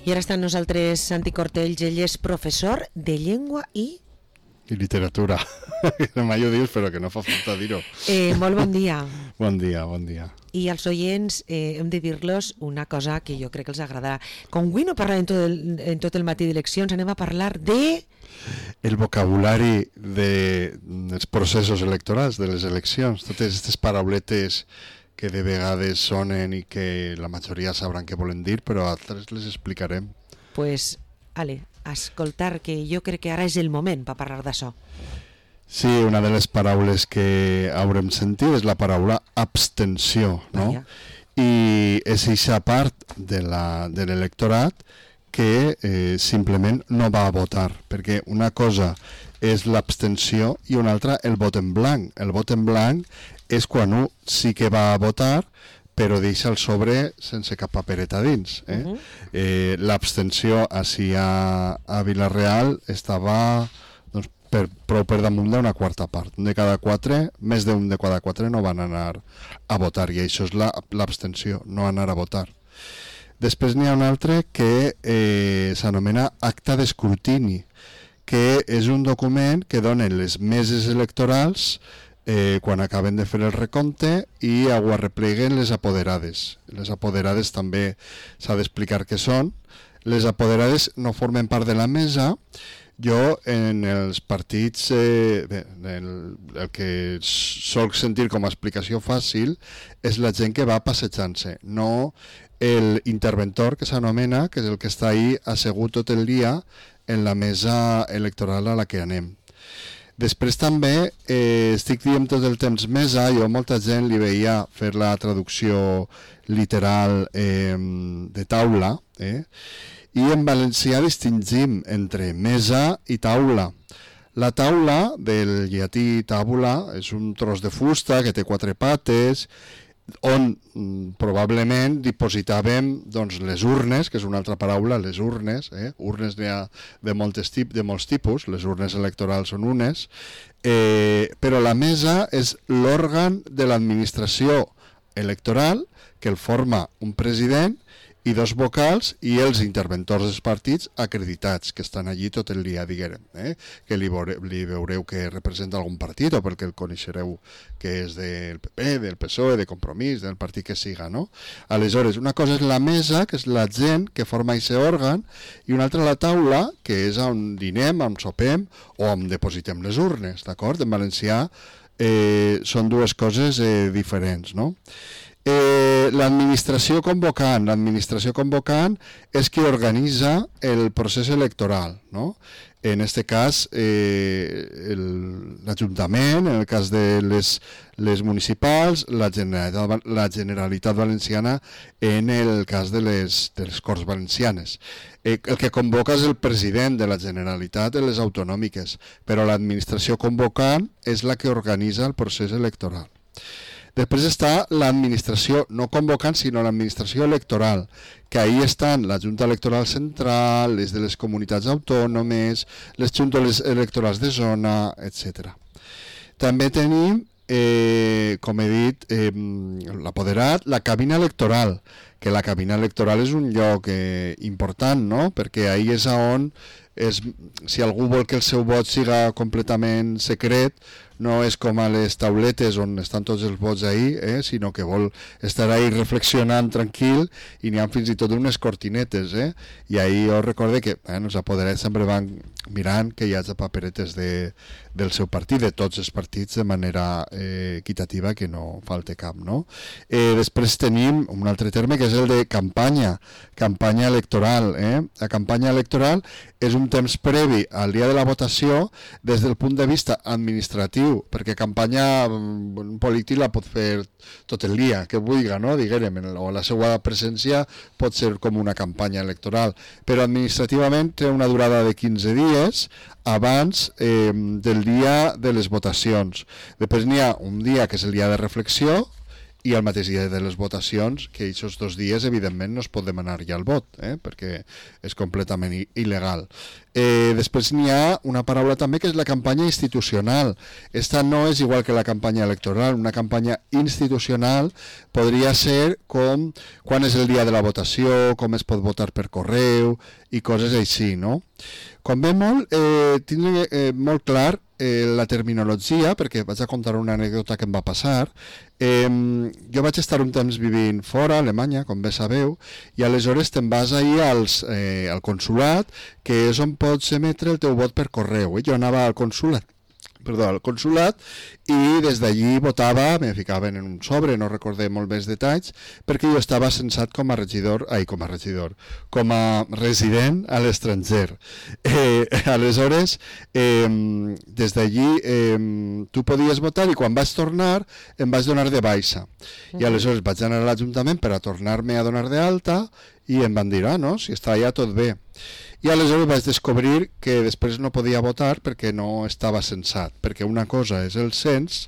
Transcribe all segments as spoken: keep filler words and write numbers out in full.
I ara està amb nosaltres Santi Cortells, ell és professor de llengua i... I literatura. No mai ho dius, però que no fa falta dir-ho. Eh, molt bon dia. Bon dia, bon dia. I als oients eh, hem de dir-los una cosa que jo crec que els agradarà. Com avui no parlarem tot el, en tot el matí d'eleccions, anem a parlar de... El vocabulari de, dels processos electorals, de les eleccions, totes aquestes parauletes que de vegades sonen i que la majoria sabran què volen dir, però altres les explicarem. Pues, ale, a escoltar, que jo crec que ara és el moment per parlar d'això. Sí, una de les paraules que haurem sentit és la paraula abstenció, no? Vaya. I és eixa part de la, de l'electorat que eh, simplement no va a votar, perquè una cosa és l'abstenció i una altra el vot en blanc. El vot en blanc és quan un sí que va a votar, però deixa el sobre sense cap papereta dins. Eh? Uh-huh. eh, l'abstenció així a, a Vila-real estava doncs, per, prou per damunt d'una quarta part. Un de cada quatre, més d'un de cada quatre no van anar a votar, i això és la, l'abstenció, no anar a votar. Després n'hi ha un altre que eh, s'anomena acta d'escrutini, que és un document que donen les meses electorals eh, quan acaben de fer el recompte i ho arrepleguen les apoderades. Les apoderades també s'ha d'explicar què són. Les apoderades no formen part de la mesa. Jo en els partits, eh, bé, el, el que solc sentir com a explicació fàcil és la gent que va passejant-se, no el interventor, que s'anomena, que és el que està ahí assegut tot el dia en la mesa electoral a la que anem. Després també eh, estic dient tot el temps mesa, jo molta gent li veia fer la traducció literal eh, de taula, eh? I en valencià distingim entre mesa i taula. La taula, del llatí tabula, és un tros de fusta que té quatre pates, on mm, probablement dipositàvem doncs, les urnes, que és una altra paraula, les urnes, eh? urnes n'hi ha de, moltes tip, de molts tipus, les urnes electorals són unes, eh, però la mesa és l'òrgan de l'administració electoral que el forma un president i dos vocals i els interventors dels partits acreditats, que estan allí tot el dia, diguem, eh? que li, veure, li veureu que representa algun partit o perquè el coneixereu que és del P P, del P S O E, de Compromís, del partit que siga, no? Aleshores, una cosa és la mesa, que és la gent que forma aquest òrgan, i una altra la taula, que és on dinem, on sopem o on depositem les urnes, d'acord? En valencià eh, són dues coses eh, diferents, no? Eh, l'administració convocant, l'administració convocant és qui organitza el procés electoral, no? En aquest cas, eh, el, l'Ajuntament, en el cas de les, les municipals, la Generalitat, la Generalitat Valenciana, en el cas de les, de les Corts Valencianes. Eh, el que convoca és el president de la Generalitat en les autonòmiques, però l'administració convocant és la que organitza el procés electoral. Després està l'administració, no convocant, sinó l'administració electoral, que ahí estan la Junta Electoral Central, les de les comunitats autònomes, les juntes electorals de zona, etcètera. També tenim, eh, com he dit, eh, l'apoderat, la cabina electoral, que la cabina electoral és un lloc eh, important, no? Perquè ahí és on, és, si algú vol que el seu vot siga completament secret, no és com a les tauletes on estan tots els vots ahí, eh, sinó que vol estar ahí reflexionant tranquil, i n'hi ha fins i tot unes cortinetes, eh? I ahí jo recorde que eh, els apoderats sempre van mirant que hi hagi paperetes de, del seu partit, de tots els partits, de manera eh, equitativa, que no falte cap, no? Eh, després tenim un altre terme que és el de campanya, campanya electoral, eh? La campanya electoral és un temps previ al dia de la votació des del punt de vista administratiu, perquè campanya un polític la pot fer tot el dia, que vulgui, no? Diguem, o la seva presència pot ser com una campanya electoral, però administrativament té una durada de quinze dies abans eh, del dia de les votacions. Després n'hi ha un dia que és el dia de reflexió, i al mateix dia de les votacions, que aquests dos dies evidentment no es pot demanar ja el vot, eh? perquè és completament il·legal. Eh, després n'hi ha una paraula també que és la campanya institucional. Esta no és igual que la campanya electoral. Una campanya institucional podria ser com quan és el dia de la votació, com es pot votar per correu i coses així, no? Com ve molt, eh, tinc eh, molt clar eh, la terminologia, perquè vaig a contar una anècdota que em va passar. Eh, jo vaig estar un temps vivint fora, a Alemanya, com bé sabeu, i aleshores te'n vas ahir als, eh, al consulat, que és on pots emetre el teu vot per correu. Eh? Jo anava al consulat, perdó, al consulat, i des d'allí votava, me ficaven en un sobre, no recordé molt més detalls, perquè jo estava censat com a regidor, ai, com a regidor, com a resident a l'estranger. Eh, aleshores, eh, des d'allí eh, tu podies votar, i quan vaig tornar em vaig donar de baixa. I aleshores vaig anar a l'Ajuntament per a tornar-me a donar d'alta, i em van dir, ah, no, si està allà tot bé. I aleshores vaig descobrir que després no podia votar perquè no estava censat, perquè una cosa és el cens,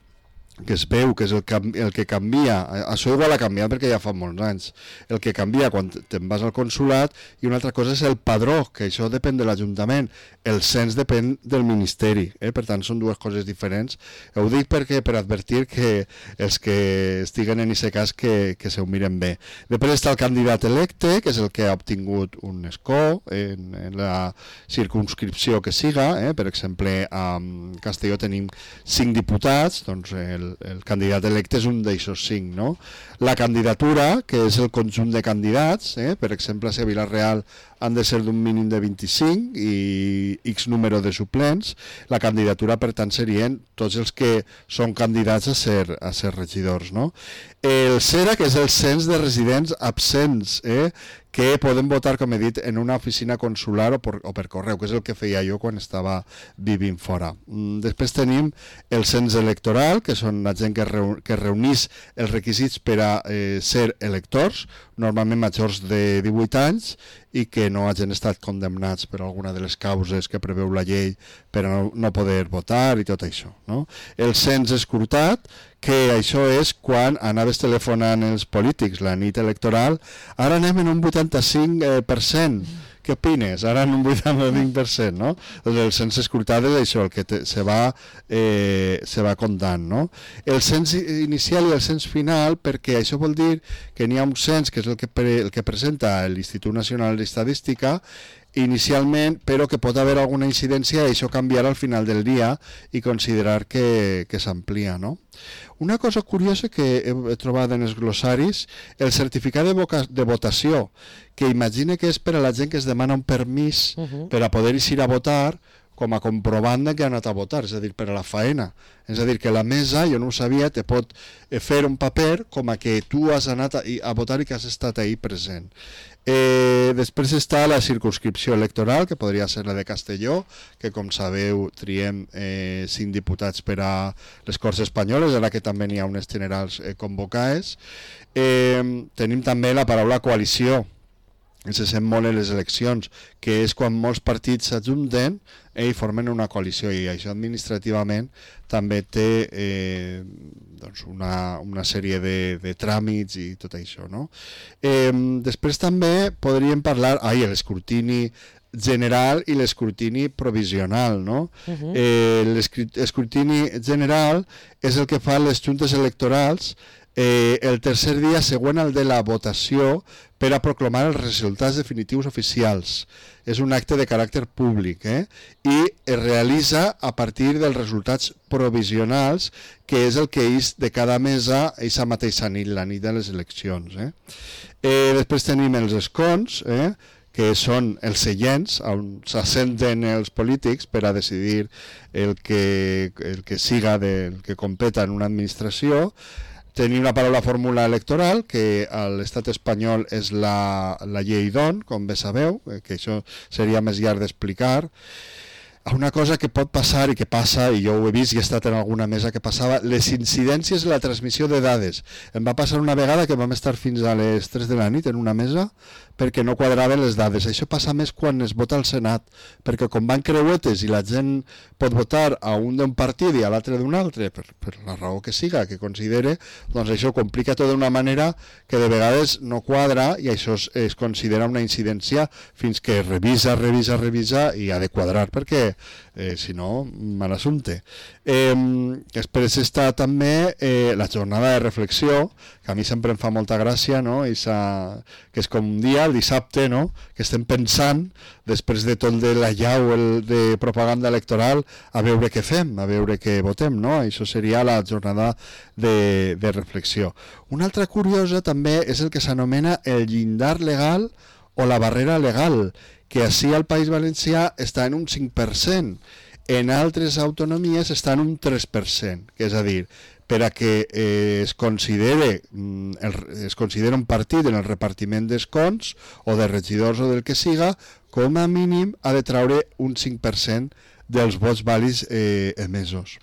que es veu que és el, el que canvia, això igual ha canviat perquè ja fa molts anys, el que canvia quan te'n vas al consulat, i una altra cosa és el padró, que això depèn de l'Ajuntament, el cens depèn del Ministeri, eh? Per tant són dues coses diferents. Ho dic perquè per advertir que els que estiguen en aquest cas que, que se ho miren bé. Després està el candidat electe, que és el que ha obtingut un escó en, en la circumscripció que siga, eh? Per exemple a Castelló tenim cinc diputats, doncs el el candidat electe és un d'aixòs cinc, no? La candidatura, que és el conjunt de candidats, eh? Per exemple, a Vila-real han de ser d'un mínim de vint-i-cinc i X número de suplents. La candidatura, per tant, serien tots els que són candidats a ser, a ser regidors, no? El CERA, que és el cens de residents absents, eh? Que poden votar, com he dit, en una oficina consular o per, o per correu, que és el que feia jo quan estava vivint fora. Després tenim el cens electoral, que són la gent que, reu, que reunís els requisits per a eh, ser electors, normalment majors de divuit anys, i que no hagin estat condemnats per alguna de les causes que preveu la llei per a no, no poder votar i tot això, no? El cens escrutat, que això és quan anaves telefonant els polítics la nit electoral, ara anem en un vuitanta-cinc per cent. Què opines? Ara en un vuitanta-cinc per cent, no? Doncs el cens escrutat és això, el que te, se, va, eh, se va comptant, no? El cens inicial i el cens final, perquè això vol dir que n'hi ha un cens, que és el que, pre, el que presenta l'Institut Nacional d'Estadística, inicialment, però que pot haver alguna incidència i això canviarà al final del dia i considerar que, que s'amplia, no? Una cosa curiosa que he trobat en els glossaris, el certificat de, voca, de votació, que imagine que és per a la gent que es demana un permís uh-huh. per a poder ir a votar com a comprovant que ha anat a votar, és a dir, per a la faena. És a dir, que la mesa, jo no ho sabia, te pot fer un paper com a que tu has anat a, a votar i que has estat ahí present. Eh, després està la circumscripció electoral, que podria ser la de Castelló, que com sabeu triem eh, cinc diputats per a les Corts Espanyoles, ara que també n'hi ha unes generals eh, convocades. Eh, tenim també la paraula coalició, que se sent molt en les eleccions, que és quan molts partits s'ajunten eh, i formen una coalició, i això administrativament també té eh, doncs una, una sèrie de, de tràmits i tot això, no? Eh, després també podríem parlar, ai, l'escrutini general i l'escrutini provisional, no? Uh-huh. eh, l'escrutini general és el que fan les juntes electorals eh, el tercer dia següent al de la votació per a proclamar els resultats definitius oficials. És un acte de caràcter públic, eh? I es realitza a partir dels resultats provisionals, que és el que és de cada mesa aquesta mateixa nit, la nit de les eleccions. Eh? Eh, després tenim els escons, eh? que són els seients on s'assenten els polítics per a decidir el que, el que siga del que competa en una administració. Tenim la paraula fórmula electoral, que a l'estat espanyol és la, la llei d'On, com bé sabeu, que això seria més llarg d'explicar. una cosa que pot passar i que passa, i jo ho he vist i he estat en alguna mesa que passava, les incidències en la transmissió de dades. Em va passar una vegada que vam estar fins a les tres de la nit en una mesa perquè no quadraven les dades. Això passa més quan es vota al Senat, perquè com van creuetes i la gent pot votar a un d'un partit i a l'altre d'un altre, per, per la raó que siga, que considere, doncs això complica tot d'una manera que de vegades no quadra i això es, es considera una incidència fins que revisa, revisa, revisa i ha de quadrar, perquè eh, si no, mal assumpte. Eh, després està també eh, la jornada de reflexió, que a mi sempre em fa molta gràcia, no? I que és com un dia, el dissabte, no? Que estem pensant, després de tot de la llau el, de propaganda electoral, a veure què fem, a veure què votem, no? Això seria la jornada de, de reflexió. Una altra curiosa també és el que s'anomena el llindar legal o la barrera legal, que així al País Valencià està en un cinc per cent, en altres autonomies està en un tres per cent, que és a dir, per a que eh, es considere el, es considera un partit en el repartiment d'escons o de regidors o del que siga, com a mínim ha de traure un cinc per cent dels vots vàlids eh, emesos.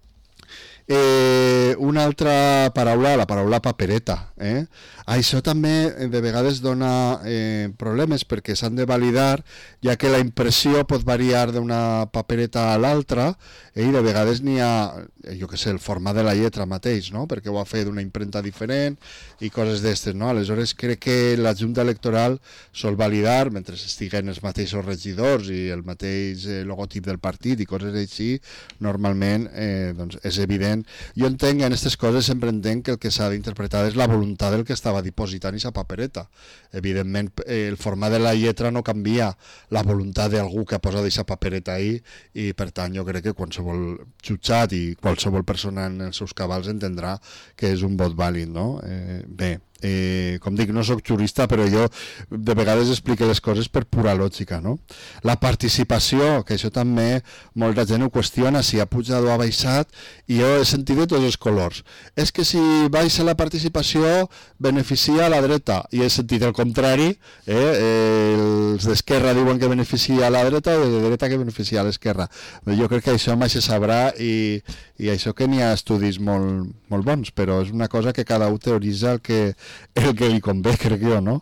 Eh, una altra paraula, la paraula papereta. Eh? Això també de vegades dona eh, problemes perquè s'han de validar, ja que la impressió pot variar d'una papereta a l'altra eh, i de vegades n'hi ha, jo què sé, el format de la lletra mateix, no? Perquè ho ha fet d'una impremta diferent i coses d'estes, no? Aleshores crec que la Junta Electoral sol validar, mentre estiguen els mateixos regidors i el mateix eh, logotip del partit i coses així, normalment eh, doncs és evident. Jo entenc, en aquestes coses sempre entenc que el que s'ha d'interpretar és la voluntat del que estava dipositant aquesta papereta. Evidentment, eh, el format de la lletra no canvia la voluntat d'algú que ha posat aquesta papereta ahí i, per tant, jo crec que qualsevol jutjat i qualsevol persona en els seus cabals entendrà que és un vot vàlid, no? Eh, bé, Eh, com dic, no sóc jurista, però jo de vegades explico les coses per pura lògica, no? La participació, que això també molta gent ho qüestiona, si ha pujat o ha baixat, i jo he sentit de tots els colors. És que si baixa la participació beneficia a la dreta, i he sentit el contrari, eh? Eh, els d'esquerra diuen que beneficia a la dreta i de dreta que beneficia a l'esquerra. Jo crec que això mai se sabrà i, i això que n'hi ha estudis molt, molt bons, però és una cosa que cada un teoritza el que el que li convé, crec jo, no?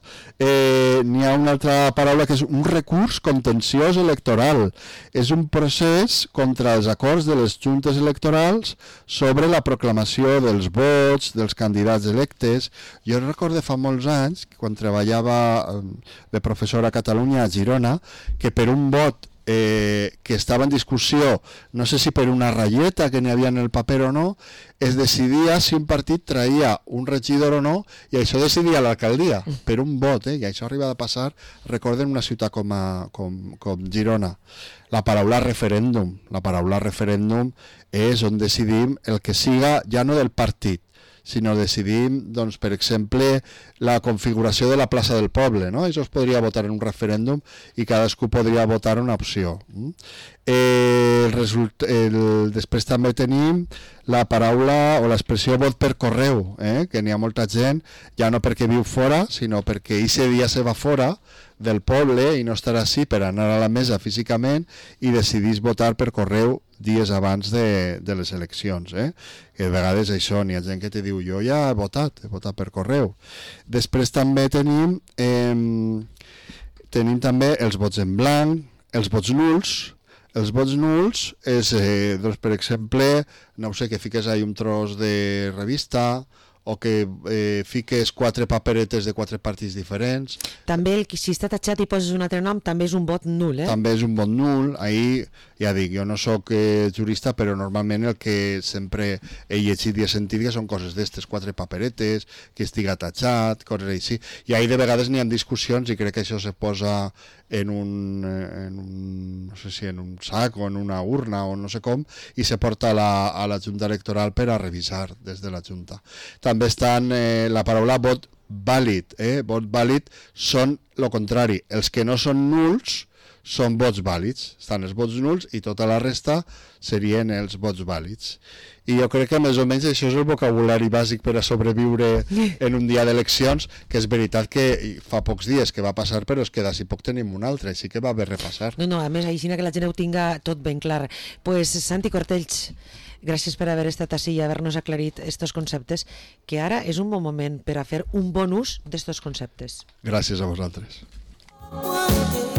Eh, n'hi ha una altra paraula que és un recurs contenciós electoral. És un procés contra els acords de les juntes electorals sobre la proclamació dels vots, dels candidats electes. Jo recordo fa molts anys, quan treballava de professor a Catalunya, a Girona, que per un vot Eh, que estava en discussió, no sé si per una ratlleta que n'hi havia en el paper o no, es decidia si un partit traïa un regidor o no, i això decidia l'alcaldia, per un vot, eh? I això arriba a passar, recorden, una ciutat com, a, com, com Girona. La paraula referèndum, la paraula referèndum és on decidim el que siga, ja no del partit, sinó decidim, doncs, per exemple, la configuració de la plaça del poble, no? Això es podria votar en un referèndum i cadascú podria votar una opció. Eh, el result... el... Després també tenim la paraula o l'expressió vot per correu, eh? Que n'hi ha molta gent, ja no perquè viu fora, sinó perquè aquest dia se va fora del poble i no estarà així per anar a la mesa físicament i decidís votar per correu dies abans de, de les eleccions, eh? Que de vegades això, n'hi ha gent que te diu jo ja he votat, he votat per correu. Després també tenim eh, tenim també els vots en blanc, els vots nuls. Els vots nuls és, eh, doncs, per exemple, no sé, que fiques ahí un tros de revista o que eh, fiques quatre paperetes de quatre partits diferents. També el que si està tatxat i poses un altre nom també és un vot nul, eh? També és un vot nul. Ahí, ja dic, jo no sóc eh, jurista, però normalment el que sempre he llegit i he sentit que són coses d'estes, quatre paperetes, que estiga tatxat, coses així. I ahí de vegades n'hi ha discussions i crec que això se posa en un, en un, no sé si en un sac o en una urna o no sé com, i se porta a la, a la Junta Electoral per a revisar des de la Junta. També estan eh, la paraula vot vàlid. Eh? Vot vàlid són el contrari. Els que no són nuls són vots vàlids. Estan els vots nuls i tota la resta serien els vots vàlids. I jo crec que més o menys això és el vocabulari bàsic per a sobreviure en un dia d'eleccions, que és veritat que fa pocs dies que va passar, però és que d'ací poc tenim un altre, així que va haver repassar. No, no, a més, així que la gent ho tinga tot ben clar. Pues, Santi Cortells, gràcies per haver estat així i haver-nos aclarit estos conceptes, que ara és un bon moment per a fer un bon ús d'estos conceptes. Gràcies a vosaltres.